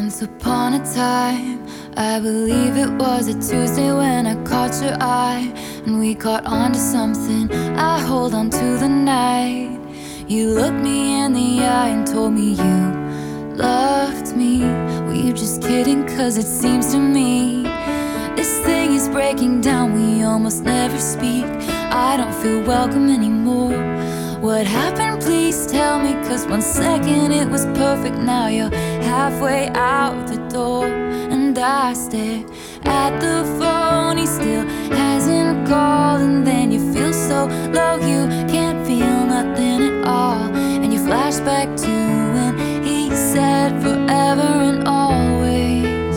Once upon a time, I believe it was a Tuesday when I caught your eye, and we caught on to something. I hold on to the night. You looked me in the eye and told me you loved me. Were you just kidding? 'Cause it seems to me this thing is breaking down. We almost never speak. I don't feel welcome anymore. What happened? Please tell me, 'cause 1 second it was perfect. Now you're halfway out the door, and I stare at the phone. He still hasn't called, and then you feel so low you can't feel nothing at all. And you flash back to when he said forever and always.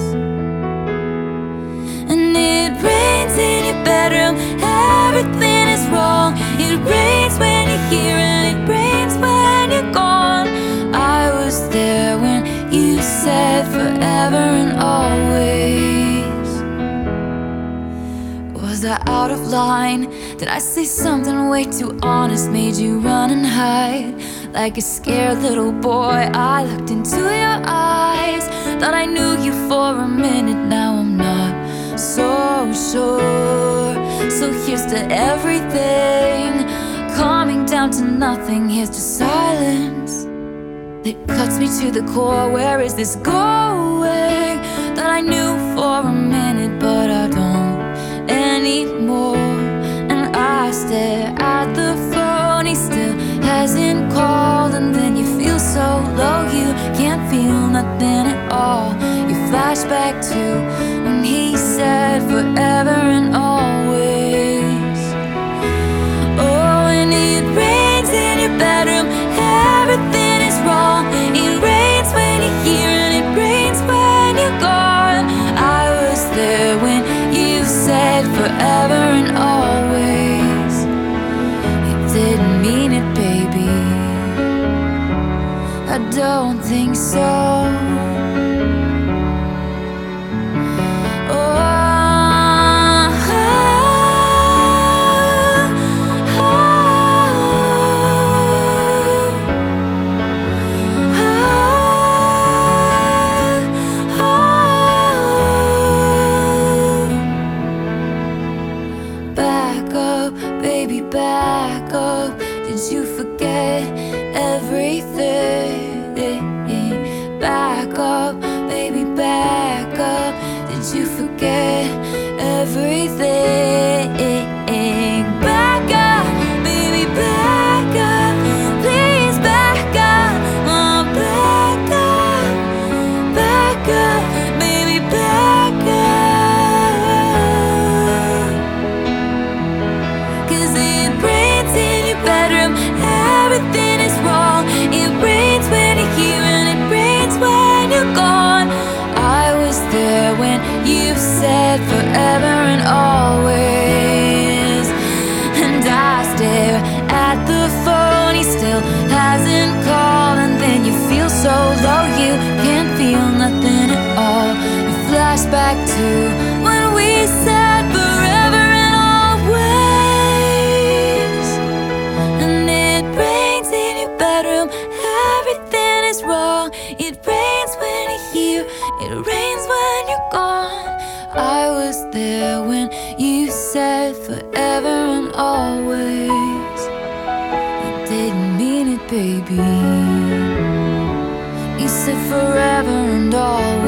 And it rains in your bedroom, everything is wrong. It rains when you're here and it rains when you're gone. I was there when you said forever and always. Was I out of line? Did I say something way too honest? Made you run and hide like a scared little boy? I looked into your eyes, thought I knew you for a minute. Now I'm not so sure. So here's to everything, calming down to nothing. Here's to silence that cuts me to the core. Where is this going? That I knew for a minute, but I don't anymore. And I stare at the phone. He still hasn't called, and then you feel so low you can't feel nothing at all. You flash back to when he said forever and always. Oh, and it rains in your bedroom, everything is wrong. It rains when you're here and it rains when you're gone. I was there when you said forever and always. You didn't mean it, baby. I don't think so. Baby, back up. Did you forget everything? Back up, baby, back up. Did you forget everything? Back up, baby, back up. Please back up, oh, back up, back up, baby, back up. 'Cause it rains in your bedroom, everything is wrong. It rains when you're here and it rains when you're gone. I was there when you said forever and always. And I stare at the phone. He still hasn't called, and then you feel so low you can't feel nothing at all. You flash back to when we said forever and always. And it rains in your bedroom, everything is wrong. It rains when you're here, it rains when you're gone. I was there when you said forever and always. You didn't mean it, baby. You said forever and always.